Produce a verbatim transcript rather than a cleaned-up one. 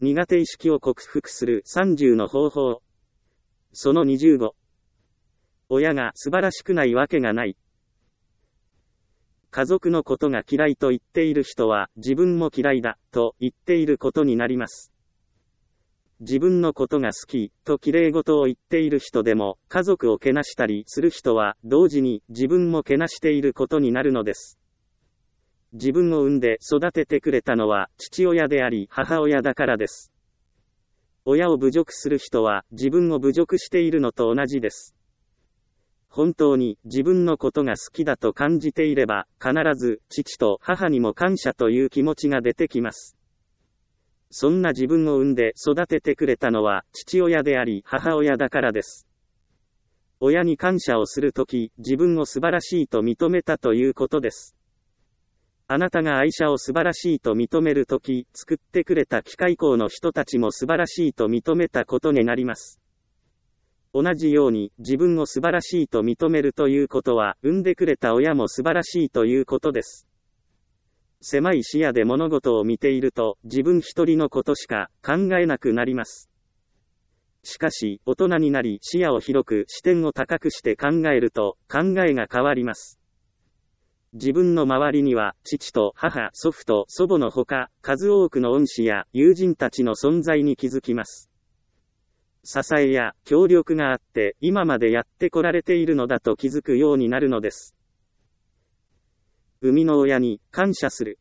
苦手意識を克服するさんじゅうの方法。そのにじゅうご。親が素晴らしくないわけがない。家族のことが嫌いと言っている人は、自分も嫌いだ、と言っていることになります。自分のことが好き、と綺麗事を言っている人でも、家族をけなしたりする人は、同時に自分もけなしていることになるのです。自分を産んで育ててくれたのは、父親であり母親だからです。親を侮辱する人は、自分を侮辱しているのと同じです。本当に自分のことが好きだと感じていれば、必ず父と母にも感謝という気持ちが出てきます。そんな自分を産んで育ててくれたのは父親であり母親だからです。親に感謝をするとき、自分を素晴らしいと認めたということです。あなたが愛車を素晴らしいと認めるとき、作ってくれた機械工の人たちも素晴らしいと認めたことになります。同じように、自分を素晴らしいと認めるということは、産んでくれた親も素晴らしいということです。狭い視野で物事を見ていると、自分一人のことしか考えなくなります。しかし、大人になり視野を広く視点を高くして考えると、考えが変わります。自分の周りには、父と母、祖父と祖母のほか、数多くの恩師や友人たちの存在に気づきます。支えや協力があって、今までやってこられているのだと気づくようになるのです。生みの親に感謝する。